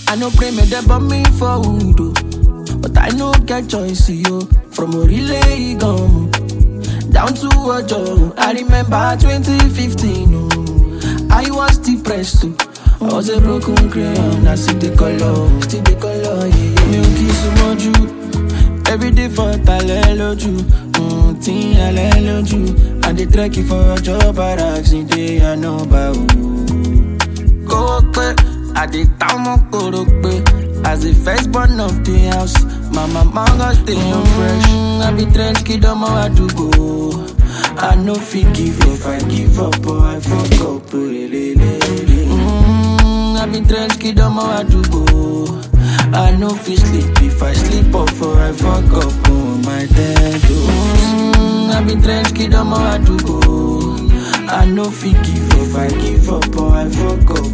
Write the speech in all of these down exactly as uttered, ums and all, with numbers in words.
I no pray me they bomb me for wood, but I no get choice, yo. From a relay gum down to a job. I remember twenty fifteen, oh, I was depressed too. I was a broken crayon, I see the color, still the color, yeah. Me kiss moju, every day for taleloju, mm, tin aleloju. I dey trek for a job, I accident, I know about. Go up, I dey town mokorope, as the first born of the house. My mama got stay on fresh. I be trench kid on my to go. I know fit give if I give up or I fuck up. Mm, I be trench kid on my to go. I know fit sleep if I sleep up or I fuck up. Oh my dad. Mm, I be trench kid on my to go. I know fit give if I give up or I fuck up.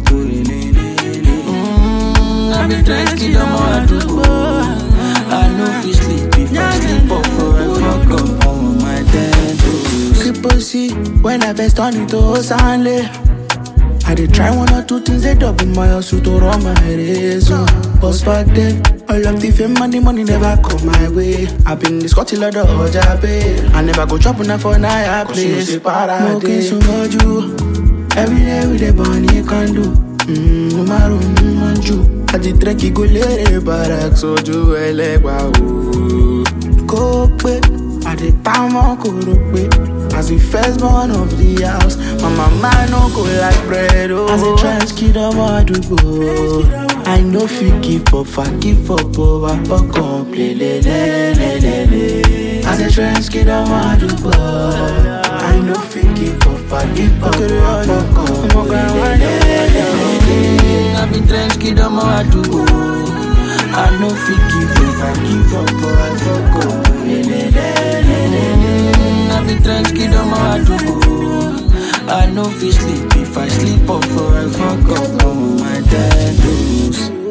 Mm, I be trench kid on my to go. I know if you sleep, if I sleep up for a fuck up on my dad. Triple C, when I first turn into Osanle, I did try one or two things, they double my hustle to run my race. But back then, all of the fame and the money never come my way. I've been this got a lot of Ojabe. I never go chopping up for Naya place. Smoking so much you. Every day with the bunny can do. Mmm, maru, manju. I did trek go lere barak so ju elegba o. Go pe, I did town korope. As the first born of the house, my mama no go like bread oh. As a trans kid of Adugo, I know if you give up, I give up oh, I fuck up le le le le le le. As a trans kid of Adugo, I know if you give up, I give up oh, I fuck up le le le le. I be trench kid on my to go. I know fit give if I give up or I fuck up. I be trench kid on my to go. I know fit sleep if I sleep up or I fuck up. Oh my dad knows.